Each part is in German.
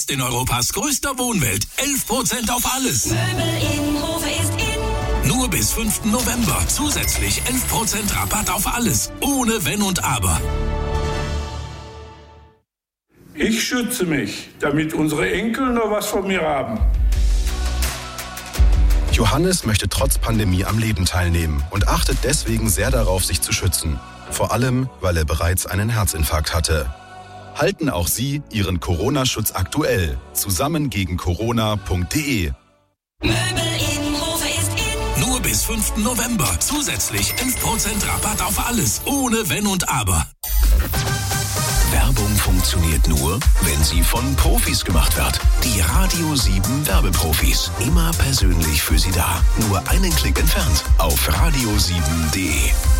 Jetzt in Europas größter Wohnwelt 11% auf alles. Möbel in Hofe ist in. Nur bis 5. November. Zusätzlich 11% Rabatt auf alles. Ohne Wenn und Aber. Ich schütze mich, damit unsere Enkel noch was von mir haben. Johannes möchte trotz Pandemie am Leben teilnehmen und achtet deswegen sehr darauf, sich zu schützen. Vor allem, weil er bereits einen Herzinfarkt hatte. Halten auch Sie Ihren Corona-Schutz aktuell. Zusammengegen-corona.de. Möbel in Hofe ist in. Nur bis 5. November. Zusätzlich 11% Rabatt auf alles. Ohne Wenn und Aber. Werbung funktioniert nur, wenn sie von Profis gemacht wird. Die Radio 7 Werbeprofis. Immer persönlich für Sie da. Nur einen Klick entfernt. Auf radio7.de.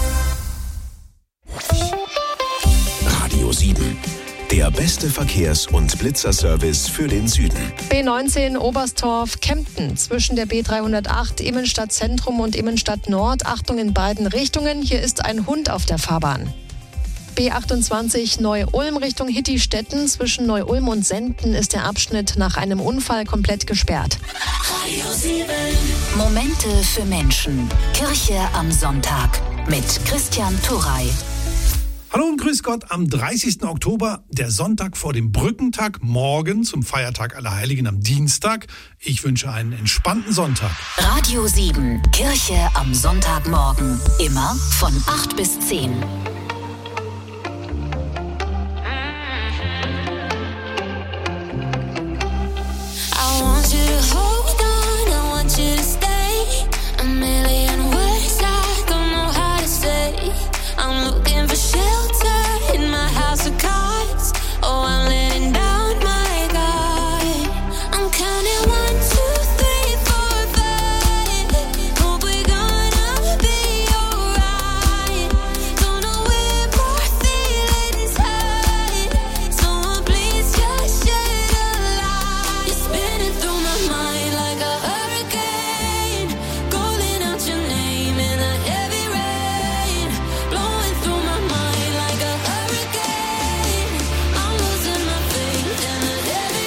Radio 7. Der beste Verkehrs- und Blitzerservice für den Süden. B19 Oberstdorf Kempten zwischen der B308 Immenstadt Zentrum und Immenstadt Nord. Achtung in beiden Richtungen. Hier ist ein Hund auf der Fahrbahn. B28 Neu-Ulm Richtung Hittistetten. Zwischen Neu-Ulm und Senden ist der Abschnitt nach einem Unfall komplett gesperrt. Radio 7. Momente für Menschen. Kirche am Sonntag mit Christian Turrey. Hallo und grüß Gott am 30. Oktober, der Sonntag vor dem Brückentag, morgen zum Feiertag Allerheiligen am Dienstag. Ich wünsche einen entspannten Sonntag. Radio 7, Kirche am Sonntagmorgen. Immer von 8 bis 10. I want you to hold on, I want you to stay. A million words I don't know how to say. I'm looking for shelter in my house of cards. Oh, I'm letting down my guard. I'm counting 1, 2, 3, 4, 5. Hope we're gonna be alright. Don't know where my feelings hide. Someone please just shed a light. You're spinning through my mind like a hurricane, calling out your name in the heavy rain, blowing through my mind like a hurricane. I'm losing my faith in the heavy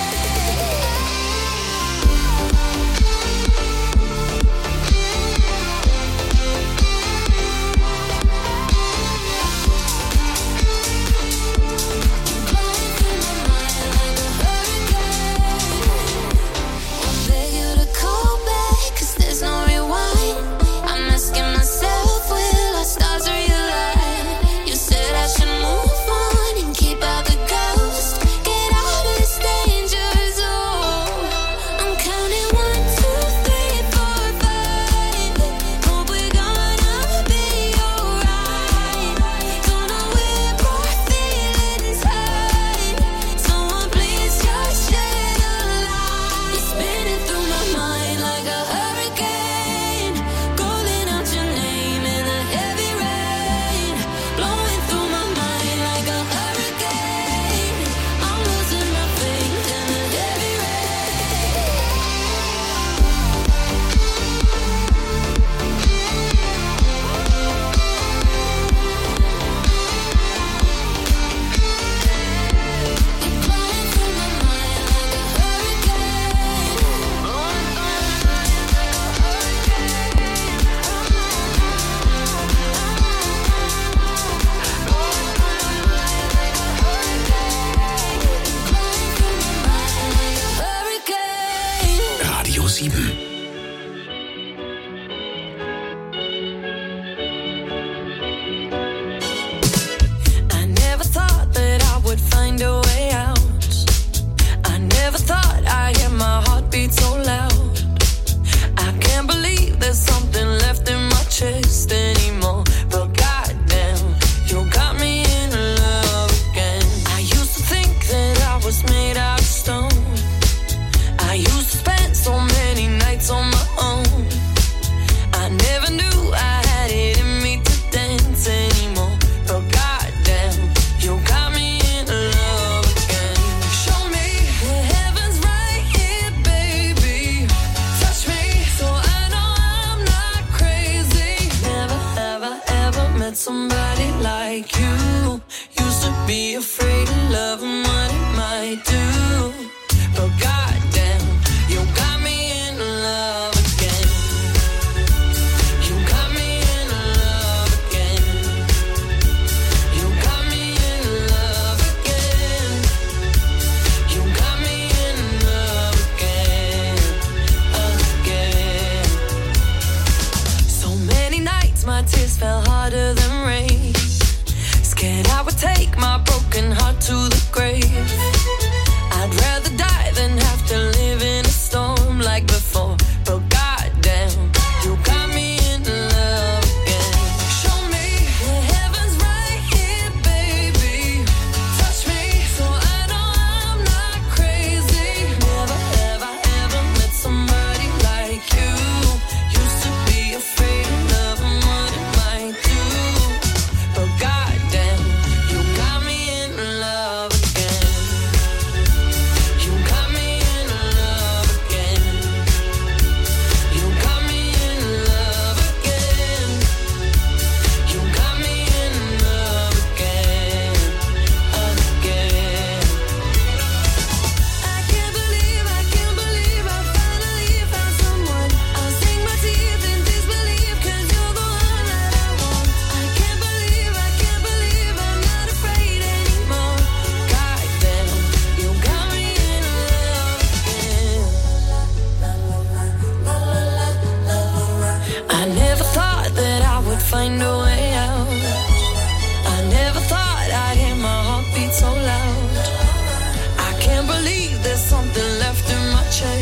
I beg you to call back, 'cause there's no rewind. I'm asking myself, will our stars realign? You said I should move on and keep out the ghost. Get out of this danger zone. I'm counting 1, 2, 3, 4, 5. Hope we're gonna be alright. Don't know where my feelings hide. Someone please just shed a light. You're spinning through my mind like a hurricane, calling out your name in the heavy rain, blowing through my mind like a hurricane. I'm losing my faith in the heavy Radio 7. I never thought that I would find a way out. I never thought I'd hear my heartbeat so loud. I can't believe there's something left in my chest anymore. But goddamn, you got me in love again. I used to think that I was made out of stone. I used to spend so many nights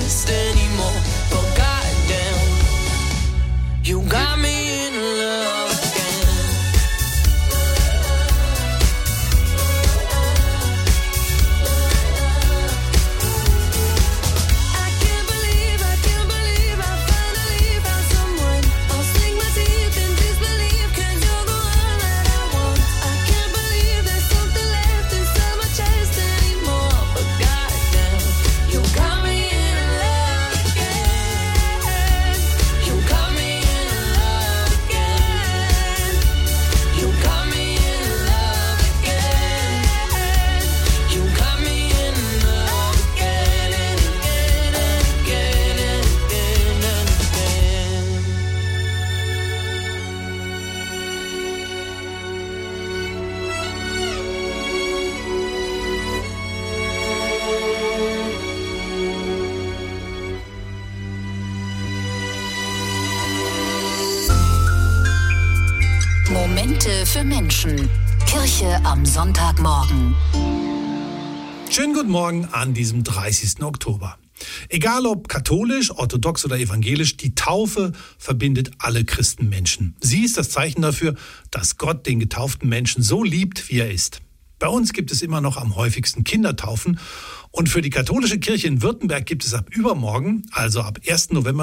chest anymore. But goddamn, you got me in love again. I can't believe I finally found someone. I'll sink my teeth in disbelief, 'cause you're the one that I want. I can't believe there's something left inside my chest anymore. But goddamn, you got me in love again. You got me in love again. You got me in love again. You got me in love again and again and again and again and again. Momente für Menschen. Kirche am Sonntagmorgen. Schönen guten Morgen an diesem 30. Oktober. Egal ob katholisch, orthodox oder evangelisch, die Taufe verbindet alle Christenmenschen. Sie ist das Zeichen dafür, dass Gott den getauften Menschen so liebt, wie er ist. Bei uns gibt es immer noch am häufigsten Kindertaufen. Und für die katholische Kirche in Württemberg gibt es ab übermorgen, also ab 1. November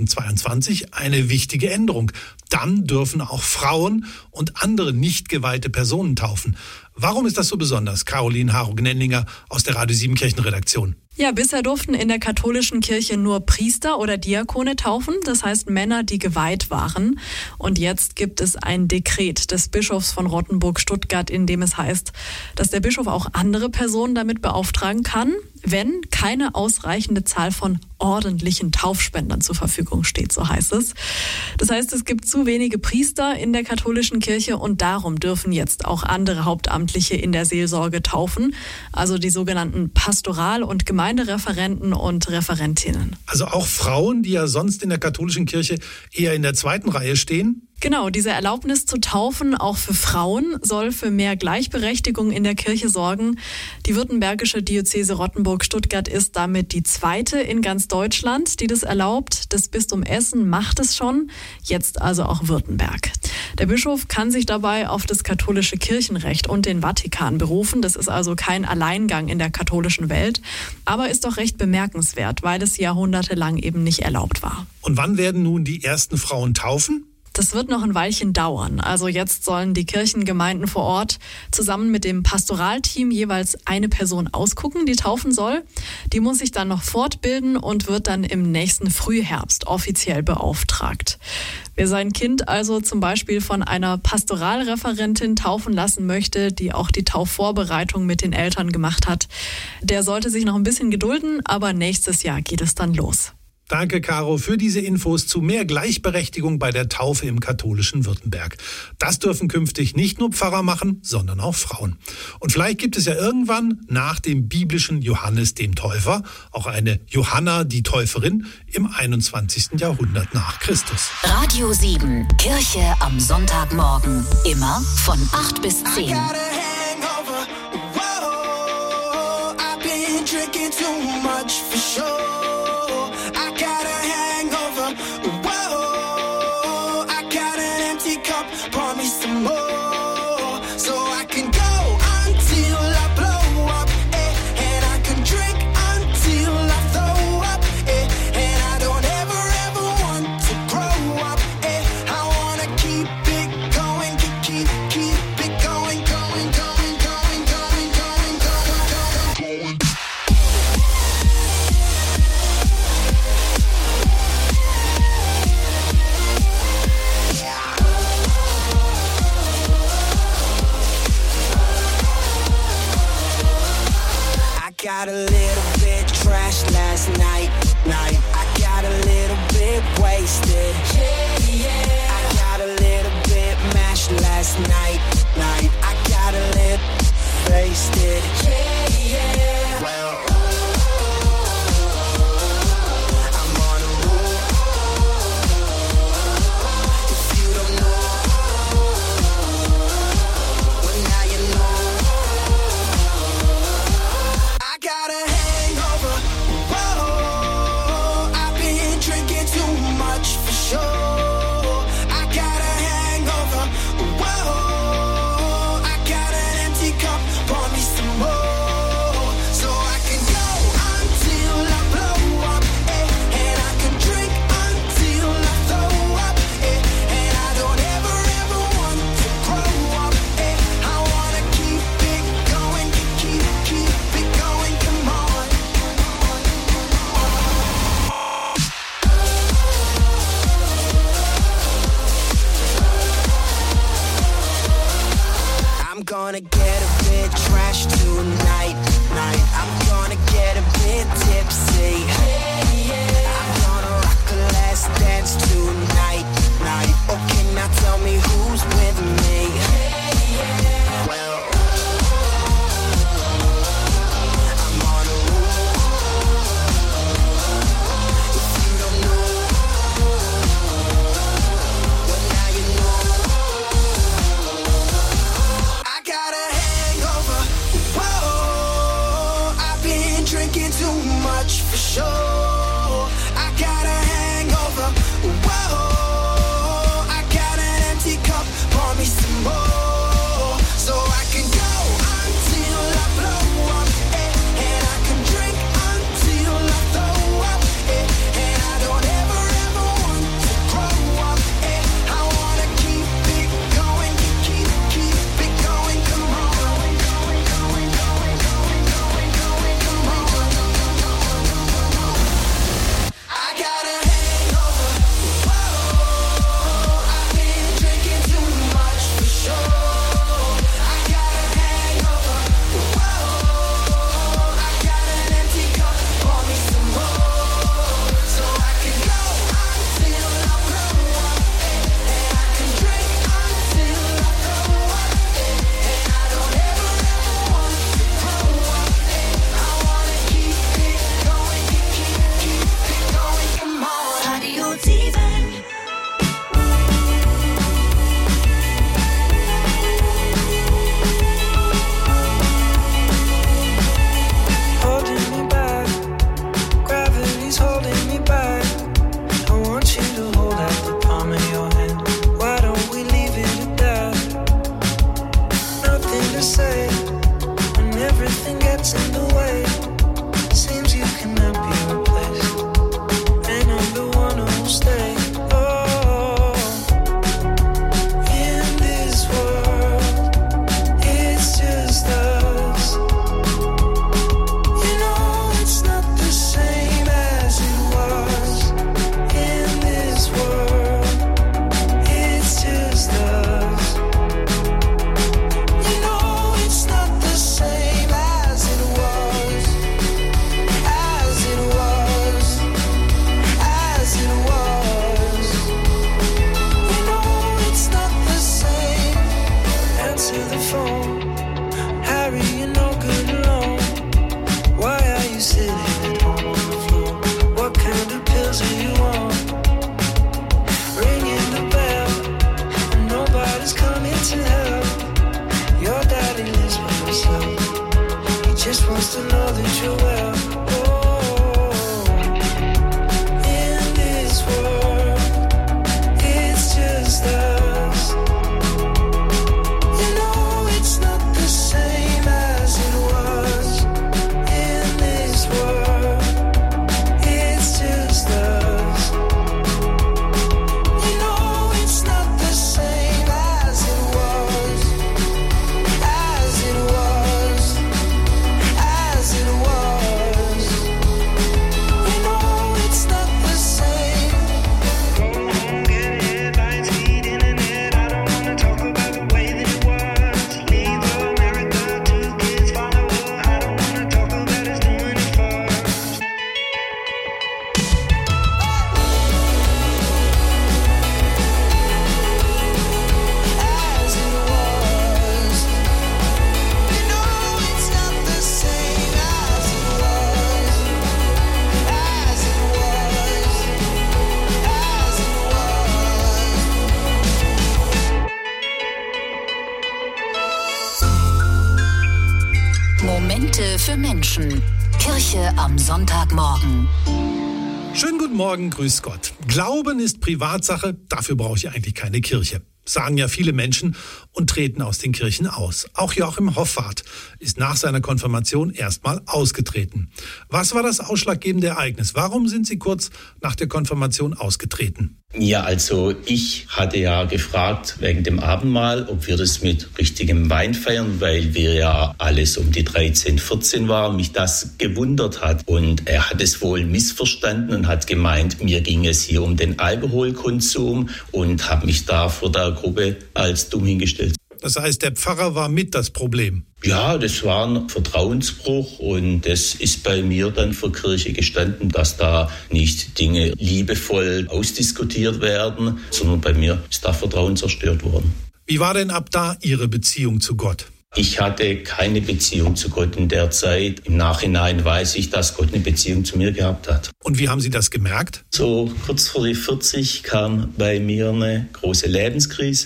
2022, eine wichtige Änderung. Dann dürfen auch Frauen und andere nicht geweihte Personen taufen. Warum ist das so besonders? Caroline Haro-Gnendinger aus der Radio 7 Kirchenredaktion. Ja, bisher durften in der katholischen Kirche nur Priester oder Diakone taufen, das heißt Männer, die geweiht waren. Und jetzt gibt es ein Dekret des Bischofs von Rottenburg-Stuttgart, in dem es heißt, dass der Bischof auch andere Personen damit beauftragen kann, wenn keine ausreichende Zahl von ordentlichen Taufspendern zur Verfügung steht, so heißt es. Das heißt, es gibt zu wenige Priester in der katholischen Kirche und darum dürfen jetzt auch andere Hauptamtliche in der Seelsorge taufen, also die sogenannten Pastoral- und Gemeindereferenten und Referentinnen. Also auch Frauen, die ja sonst in der katholischen Kirche eher in der zweiten Reihe stehen? Genau, diese Erlaubnis zu taufen, auch für Frauen, soll für mehr Gleichberechtigung in der Kirche sorgen. Die württembergische Diözese Rottenburg-Stuttgart ist damit die zweite in ganz Deutschland, die das erlaubt. Das Bistum Essen macht es schon, jetzt also auch Württemberg. Der Bischof kann sich dabei auf das katholische Kirchenrecht und den Vatikan berufen. Das ist also kein Alleingang in der katholischen Welt, aber ist doch recht bemerkenswert, weil es jahrhundertelang eben nicht erlaubt war. Und wann werden nun die ersten Frauen taufen? Das wird noch ein Weilchen dauern. Also jetzt sollen die Kirchengemeinden vor Ort zusammen mit dem Pastoralteam jeweils eine Person ausgucken, die taufen soll. Die muss sich dann noch fortbilden und wird dann im nächsten Frühherbst offiziell beauftragt. Wer sein Kind also zum Beispiel von einer Pastoralreferentin taufen lassen möchte, die auch die Taufvorbereitung mit den Eltern gemacht hat, der sollte sich noch ein bisschen gedulden, aber nächstes Jahr geht es dann los. Danke, Caro, für diese Infos zu mehr Gleichberechtigung bei der Taufe im katholischen Württemberg. Das dürfen künftig nicht nur Pfarrer machen, sondern auch Frauen. Und vielleicht gibt es ja irgendwann nach dem biblischen Johannes dem Täufer auch eine Johanna die Täuferin im 21. Jahrhundert nach Christus. Radio 7, Kirche am Sonntagmorgen. Immer von 8 bis 10. much for sure. I got a hangover. Whoa, I got an empty cup. Pour me some more, so I can go until I blow up, and I can drink until I throw up, and I don't ever want to grow up, I wanna keep it going, keep it going. Come on, I got a hangover. Whoa, I've been drinking too much for sure. I got a hangover. Whoa, I got an empty cup. Pour me some more, so I can go until I blow up, and I can drink until I throw up, and I don't ever want to grow up, I wanna keep it going, keep it going. Come on, Radio 7. holding me back. Gravity's holding me back. I want you to hold out the palm of your hand. Why don't we leave it at that? Nothing to say when everything gets in the way. Seems you cannot be replaced, and I'm the one who'll stay. Oh, in this world, it's just us. You know it's not the same as it was. In this world, it's just us. You know it's not the same as it was. As it was. As it was. You know it's not the same. Answer the phone. Harry, you're no good alone. Why are you sitting at home on the floor? What kind of pills are you on? Ringing the bell, and nobody's coming to help. Your daddy lives by himself. He just wants to know that you're well. Oh, in this world, it's just us. You know it's not the same as it was. In this world, it's just us. You know it's not the same as it was. As it was. As it was. You know it's not the same. Go home, get headlines, feed internet. I don't wanna talk about the way that it was. Leave America, 2 kids follow her. I don't wanna talk about us doing it first. As it was. You know it's not the same as it was. As it was. As it was. Momente für Menschen. Kirche am Sonntagmorgen. Schönen guten Morgen, grüß Gott. Glauben ist Privatsache, dafür brauche ich eigentlich keine Kirche. Sagen ja viele Menschen und treten aus den Kirchen aus. Auch Joachim Hoffart ist nach seiner Konfirmation erstmal ausgetreten. Was war das ausschlaggebende Ereignis? Warum sind Sie kurz nach der Konfirmation ausgetreten? Ja, also ich hatte ja gefragt wegen dem Abendmahl, ob wir das mit richtigem Wein feiern, weil wir ja alles um die 13, 14 waren, mich das gewundert hat. Und er hat es wohl missverstanden und hat gemeint, mir ging es hier um den Alkoholkonsum und hat mich da vor der Gruppe als dumm hingestellt. Das heißt, der Pfarrer war mit das Problem. Ja, das war ein Vertrauensbruch und das ist bei mir dann für Kirche gestanden, dass da nicht Dinge liebevoll ausdiskutiert werden, sondern bei mir ist da Vertrauen zerstört worden. Wie war denn ab da Ihre Beziehung zu Gott? Ich hatte keine Beziehung zu Gott in der Zeit. Im Nachhinein weiß ich, dass Gott eine Beziehung zu mir gehabt hat. Und wie haben Sie das gemerkt? So kurz vor die 40 kam bei mir eine große Lebenskrise.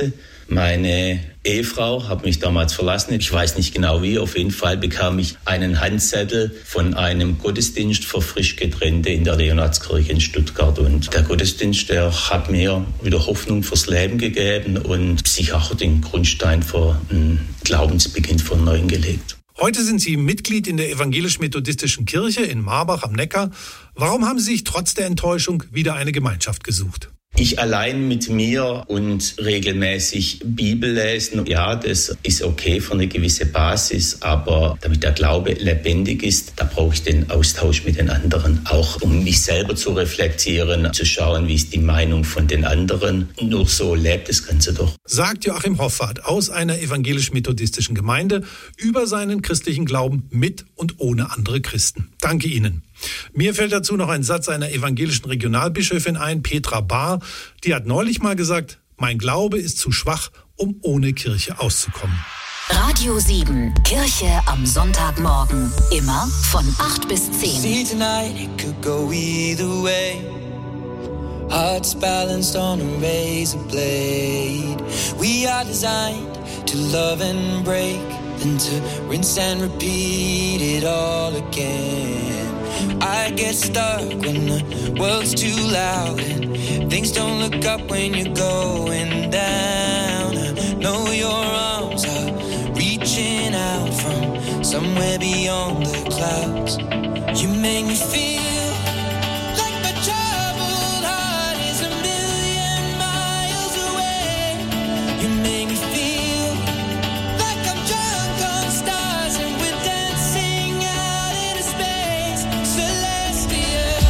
Meine Ehefrau hat mich damals verlassen. Ich weiß nicht genau wie. Auf jeden Fall bekam ich einen Handzettel von einem Gottesdienst für Frischgetrennte in der Leonhardskirche in Stuttgart. Und der Gottesdienst, der hat mir wieder Hoffnung fürs Leben gegeben und sicher auch den Grundstein für einen Glaubensbeginn von Neuem gelegt. Heute sind Sie Mitglied in der evangelisch-methodistischen Kirche in Marbach am Neckar. Warum haben Sie sich trotz der Enttäuschung wieder eine Gemeinschaft gesucht? Ich allein mit mir und regelmäßig Bibel lesen, ja, das ist okay für eine gewisse Basis, aber damit der Glaube lebendig ist, da brauche ich den Austausch mit den anderen, auch um mich selber zu reflektieren, zu schauen, wie ist die Meinung von den anderen. Nur so lebt das Ganze doch. Sagt Joachim Hoffart aus einer evangelisch-methodistischen Gemeinde über seinen christlichen Glauben mit und ohne andere Christen. Danke Ihnen. Mir fällt dazu noch ein Satz einer evangelischen Regionalbischöfin ein, Petra Bahr. Die hat neulich mal gesagt, mein Glaube ist zu schwach, um ohne Kirche auszukommen. Radio 7, Kirche am Sonntagmorgen. Immer von 8 bis 10. See tonight it could go either way. Hearts balanced on a razor blade. We are designed to love and break, then to rinse and repeat it all again. I get stuck when the world's too loud and things don't look up when you're going down. I know your arms are reaching out from somewhere beyond the clouds. You make me feel like my troubled heart is a million miles away. You make me feel like I'm drunk on stars and we're dancing out into space. Celestial.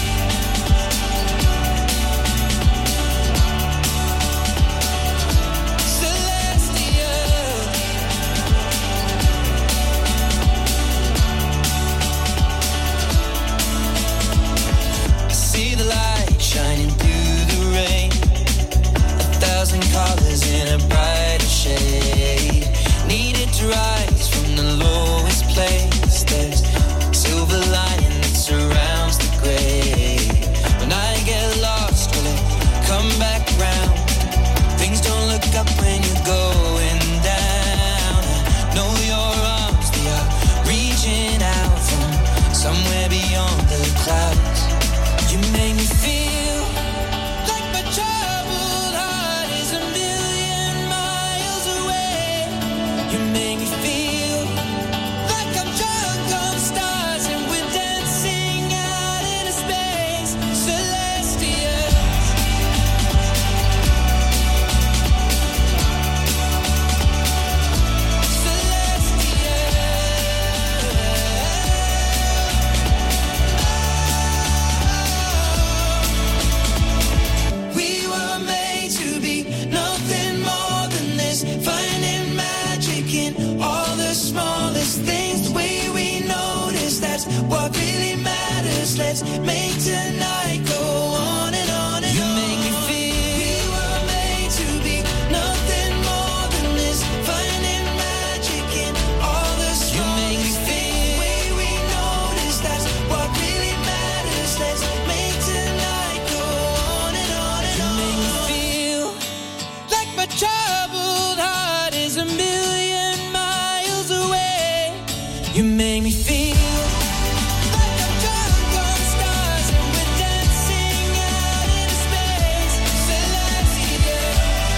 Celestial. I see the light shining through the rain. 1,000 colors in a brighter shade. Needed to rise from the lowest place. There's silver lining that surrounds the gray. When I get lost, will it come back round? Things don't look up when you're going down. I know your arms, they are reaching out from somewhere beyond the clouds. You make me feel like my troubled heart is a million miles away. You make me feel like I'm drunk on stars and we're dancing out into space. Celestial. We were made to be nothing more than this, finding magic in all the smallest things. The way we notice, that's what really matters. Let's make tonight go on and on and on. You make me feel we were made to be nothing more than this, finding magic in all the smallest things. The way we notice, that's what really matters. Let's make tonight go on and on and on. You make me feel like my troubled heart is a million miles away. You make me feel like I'm drunk on stars and we're dancing out into space. Celestial.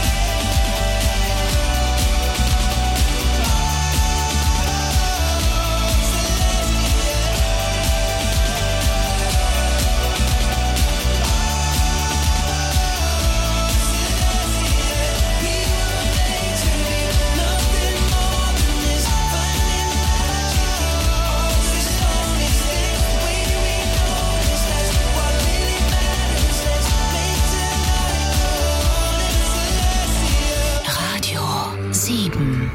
Radio 7.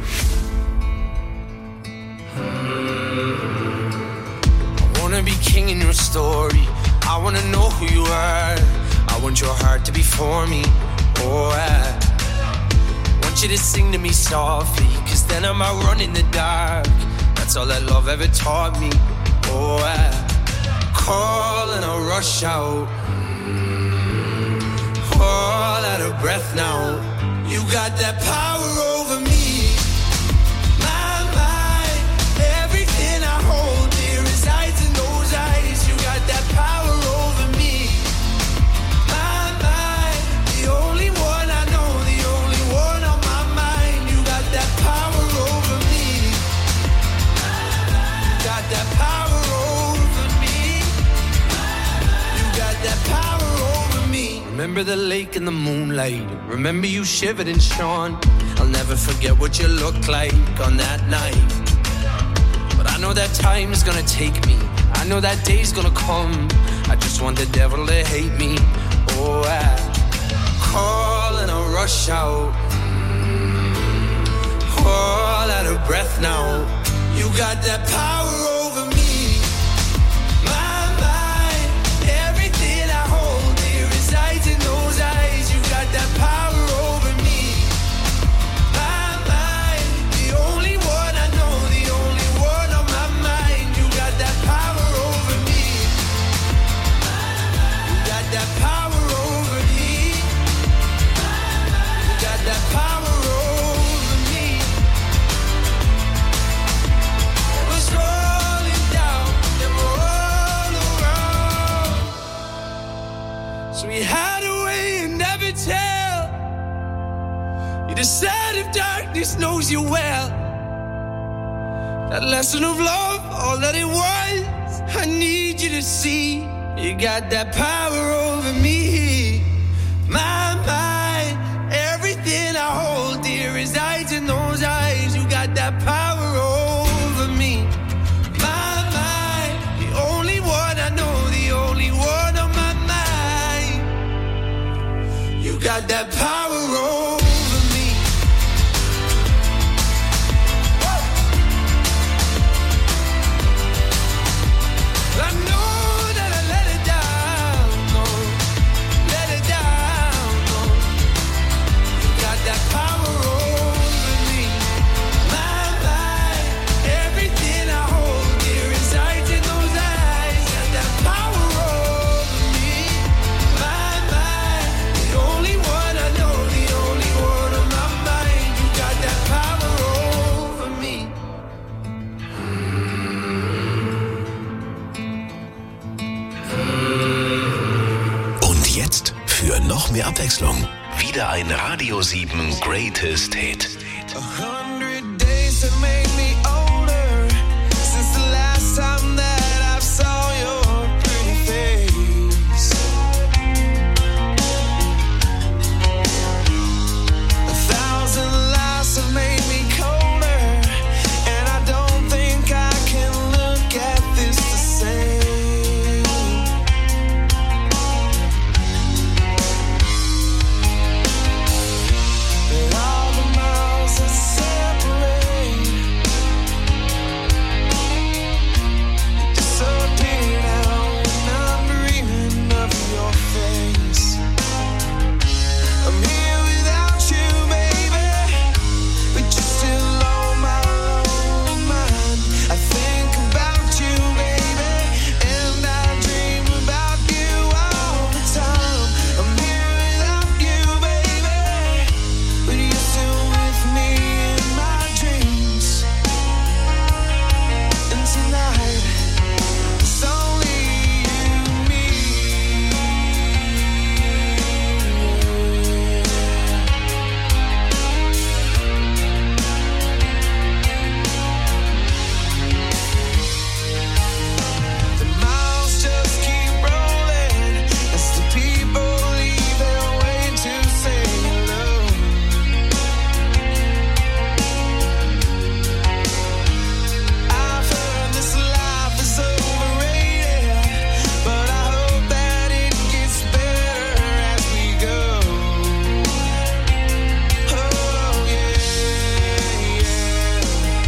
I wanna be king in your story. I wanna know who you are. I want your heart to be for me. Oh, I want you to sing to me softly, 'cause then I might run in the dark. That's all that love ever taught me. Oh, I call and I rush out. All out of breath now. You got that power over me. My mind, everything I hold dear resides in those eyes. You got that power over me. My mind, the only one I know, the only one on my mind. You got that power over me. You got that power over me. You got that power over me. Remember the lake in the moonlight. Remember you shivered and shone. I'll never forget what you looked like on that night. But I know that time's gonna take me. I know that day's gonna come. I just want the devil to hate me. Oh, I call and I rush out. All out of breath now. You got that power over me. My mind, everything I hold dear resides in those eyes. You got that power over me. My mind, the only one I know, the only one on my mind. You got that power over me. You got that power over me. You got that power over me. It was rolling down and all around. So we hide away and never tell. You decide if darkness knows you well. That lesson of love, all that it was, I need you to see. You got that power over me. My mind, everything I hold dear resides in those eyes. You got that power over me. My mind, the only one I know, the only one on my mind. You got that power over me. I know that I let it down, no, let it down, no. You got that power over me. My mind, everything I hold dear resides in those eyes. Got that power over me. My mind, the only one I know, the only one on my mind. You got that power over me. Und jetzt für noch mehr Abwechslung wieder ein Radio 7 Greatest Hit. 100 days have made me older since the last time that I saw your pretty face. 1,000 lives have made me colder, and I don't think I can look at this the same. But all the miles that separate disappear now when I'm dreaming of your face. I'm here without you, baby, but you're still on my lonely mind. I think about you, baby, and I dream about you all the time. I'm here without you, baby, but you're still with me in my dreams. And tonight, it's only you and me. The miles just keep rolling as the people leave their way to say hello. I've heard this life is overrated, but I hope that it gets better as we go. Oh yeah, yeah.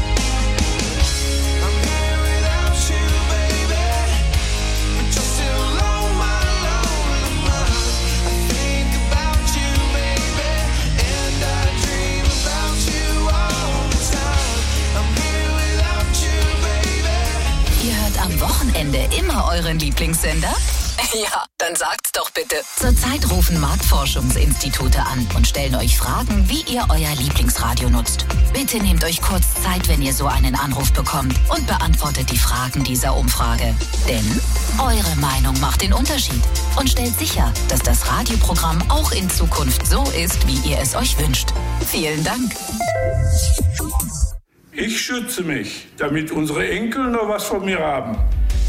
I'm here without you, baby, but you're still on my lonely mind. I think about you, baby, and I dream about you all the time. I'm here without you, baby. Ihr hört am Wochenende immer euren Lieblingssender? Ja, dann sagt's doch bitte. Zurzeit rufen Marktforschungsinstitute an und stellen euch Fragen, wie ihr euer Lieblingsradio nutzt. Bitte nehmt euch kurz Zeit, wenn ihr so einen Anruf bekommt und beantwortet die Fragen dieser Umfrage. Denn eure Meinung macht den Unterschied und stellt sicher, dass das Radioprogramm auch in Zukunft so ist, wie ihr es euch wünscht. Vielen Dank. Ich schütze mich, damit unsere Enkel noch was von mir haben.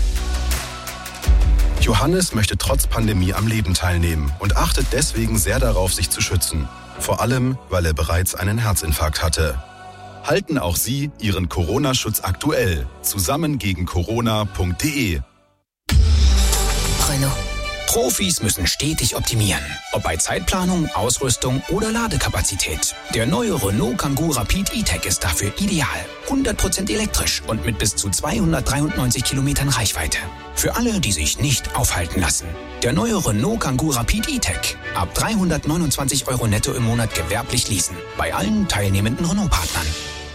Johannes möchte trotz Pandemie am Leben teilnehmen und achtet deswegen sehr darauf, sich zu schützen. Vor allem, weil er bereits einen Herzinfarkt hatte. Halten auch Sie Ihren Corona-Schutz aktuell. Zusammen gegen Corona.de. Renault. Profis müssen stetig optimieren. Ob bei Zeitplanung, Ausrüstung oder Ladekapazität. Der neue Renault Kangoo Rapid E-Tech ist dafür ideal. 100% elektrisch und mit bis zu 293 Kilometern Reichweite. Für alle, die sich nicht aufhalten lassen. Der neue Renault Kangoo Rapid E-Tech. Ab 329 € netto im Monat gewerblich leasen. Bei allen teilnehmenden Renault-Partnern.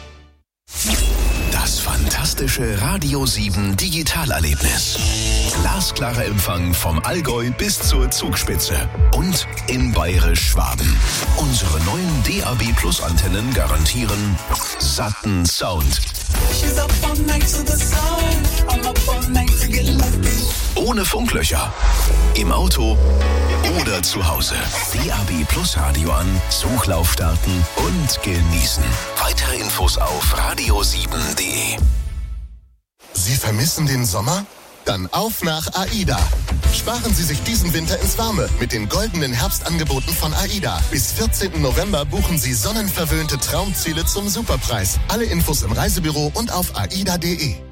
Das fantastische Radio 7 Digitalerlebnis. Glasklarer Empfang vom Allgäu bis zur Zugspitze und in Bayerisch-Schwaben. Unsere neuen DAB Plus Antennen garantieren satten Sound. Ohne Funklöcher. Im Auto oder zu Hause. DAB Plus Radio an, Suchlauf starten und genießen. Weitere Infos auf radio7.de. Sie vermissen den Sommer? Dann auf nach AIDA. Sparen Sie sich diesen Winter ins Warme mit den goldenen Herbstangeboten von AIDA. Bis 14. November buchen Sie sonnenverwöhnte Traumziele zum Superpreis. Alle Infos im Reisebüro und auf aida.de.